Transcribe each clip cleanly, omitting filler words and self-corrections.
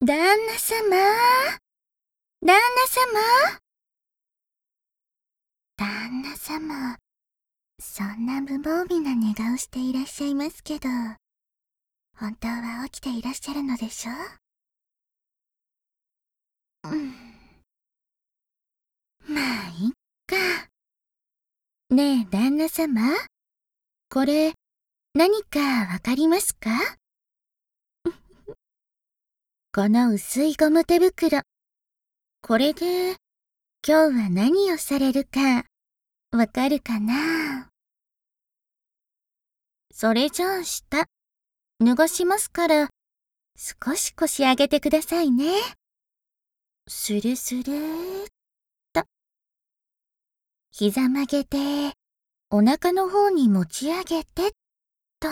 旦那様、旦那様。旦那様、そんな無防備な寝顔していらっしゃいますけど、本当は起きていらっしゃるのでしょ？まあ、いっか。ねえ、旦那様、これ、何かわかりますか？この薄いゴム手袋。これで、今日は何をされるか、わかるかな？それじゃあ下、脱がしますから、少し腰上げてくださいね。スルスルーっと。膝曲げて、お腹の方に持ち上げてっと。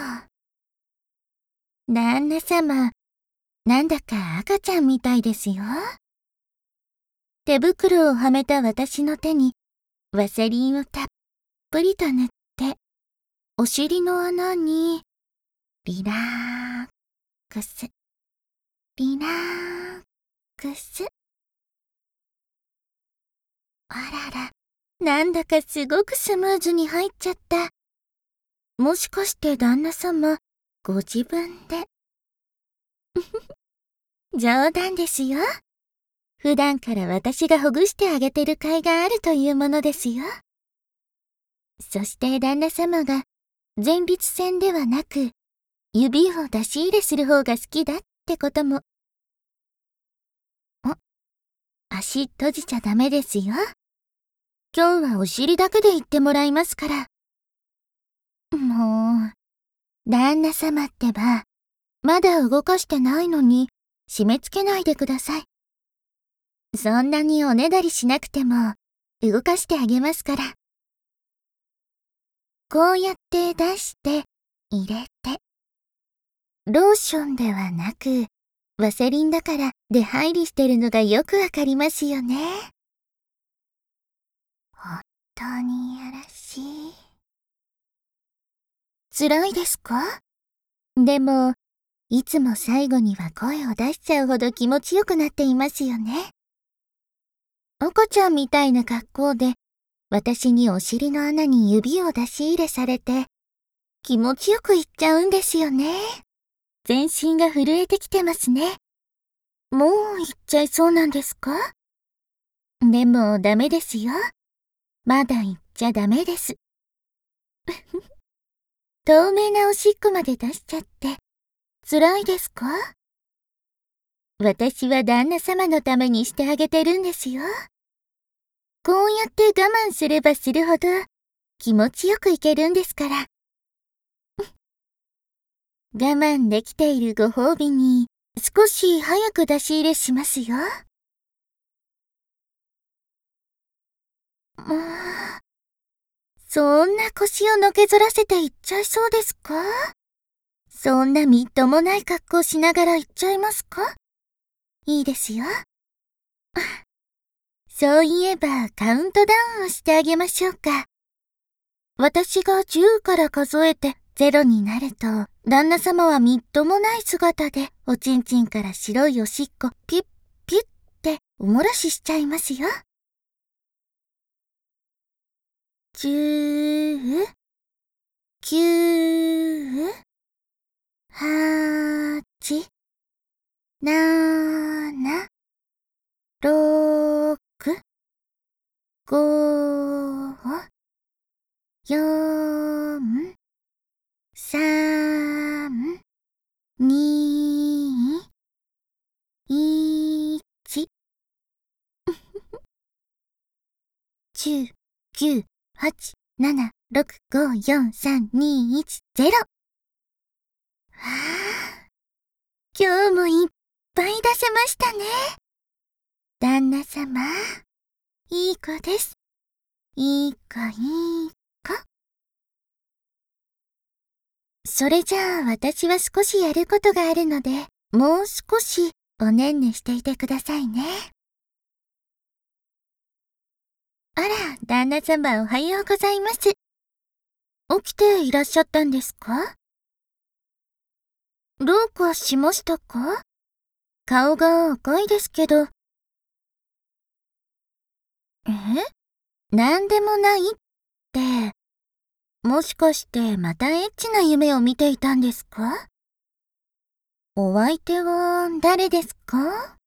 旦那様、なんだか赤ちゃんみたいですよ。手袋をはめた私の手にワセリンをたっぷりと塗って、お尻の穴にリラックス、リラックス。あらら、なんだかすごくスムーズに入っちゃった。もしかして旦那様、ご自分で。冗談ですよ。普段から私がほぐしてあげてる甲斐があるというものですよ。そして旦那様が前立腺ではなく指を出し入れする方が好きだってことも。足閉じちゃダメですよ。今日はお尻だけで言ってもらいますから。もう、旦那様ってば、まだ動かしてないのに締め付けないでください。そんなにおねだりしなくても動かしてあげますから。こうやって出して入れて。ローションではなくワセリンだから出入りしてるのがよくわかりますよね。本当にやらしい。辛いですか？でも、いつも最後には声を出しちゃうほど気持ちよくなっていますよね。赤ちゃんみたいな格好で、私にお尻の穴に指を出し入れされて、気持ちよくいっちゃうんですよね。全身が震えてきてますね。もう行っちゃいそうなんですか？でもダメですよ。まだ行っちゃダメです。透明なおしっこまで出しちゃって、辛いですか？私は旦那様のためにしてあげてるんですよ。こうやって我慢すればするほど気持ちよくいけるんですから。我慢できているご褒美に少し早く出し入れしますよ。もう、そんな腰をのけぞらせていっちゃいそうですか？そんなみっともない格好しながら行っちゃいますか？いいですよ。そういえばカウントダウンをしてあげましょうか。私が10から数えて0になると、旦那様はみっともない姿でおちんちんから白いおしっこピュッピュッっておもらししちゃいますよ。10、9、8、7、6、5、4、3、2、1。10、9、8、7、6、5、4、3、2、1、0。はあ、今日もいっぱい出せましたね。旦那様、いい子です。いい子いい子。それじゃあ私は少しやることがあるので、もう少しおねんねしていてくださいね。あら、旦那様おはようございます。起きていらっしゃったんですか？どうかしましたか？ 顔が赤いですけど。なんでもないって、もしかしてまたエッチな夢を見ていたんですか？お相手は誰ですか？